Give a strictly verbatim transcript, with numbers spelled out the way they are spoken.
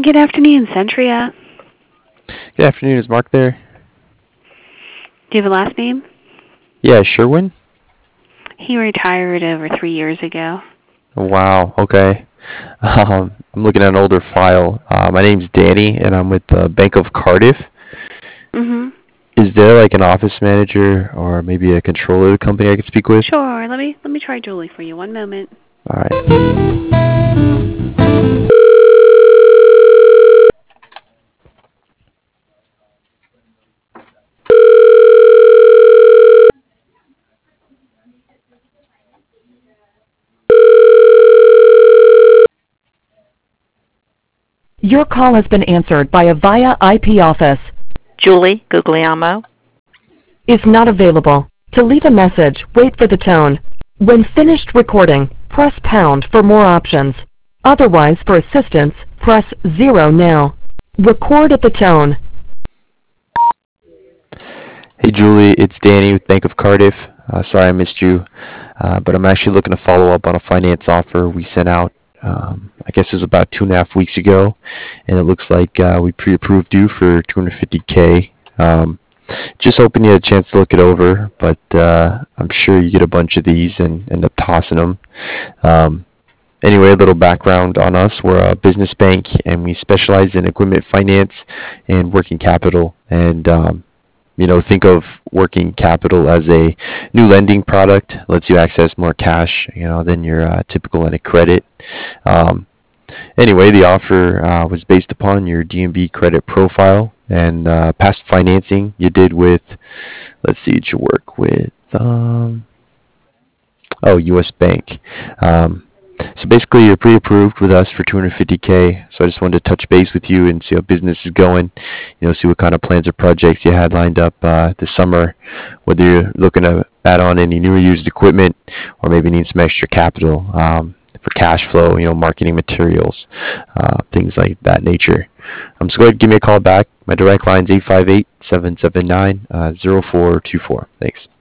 Good afternoon, Centria. Good afternoon. Is Mark there? Do you have a last name? Yeah, Sherwin. He retired over three years ago. Wow. Okay. Um, I'm looking at an older file. Uh, my name's Danny, and I'm with the Bank of Cardiff. Mm-hmm. Is there like an office manager or maybe a controller of the company I could speak with? Sure. Let me let me try Julie for you. One moment. All right. Your call has been answered by a via I P office. Julie Guglielmo. Is not available. To leave a message, wait for the tone. When finished recording, press pound for more options. Otherwise, for assistance, press zero now. Record at the tone. Hey, Julie. It's Danny with Bank of Cardiff. Uh, sorry I missed you, uh, but I'm actually looking to follow up on a finance offer we sent out. Um, I guess it was about two and a half weeks ago, and it looks like uh, we pre-approved you for two hundred fifty K. Um, just hoping you had a chance to look it over, but uh, I'm sure you get a bunch of these and end up tossing them. Um, anyway, a little background on us. We're a business bank, and we specialize in equipment finance and working capital. And um, you know, think of working capital as a new lending product. Lets you access more cash, you know, than your uh, typical line of credit. Um, anyway, the offer uh, was based upon your D N B credit profile and uh, past financing you did with, let's see, did you work with, um, oh, U S Bank. Um, so basically, you're pre-approved with us for two hundred fifty K. So I just wanted to touch base with you and see how business is going. You know, see what kind of plans or projects you had lined up uh, this summer. Whether you're looking to add on any new or used equipment, or maybe need some extra capital um, for cash flow. You know, marketing materials, uh, things like that nature. Um, so go ahead, and give me a call back. My direct line is eight five eight, seven seven nine, zero four two four. Thanks.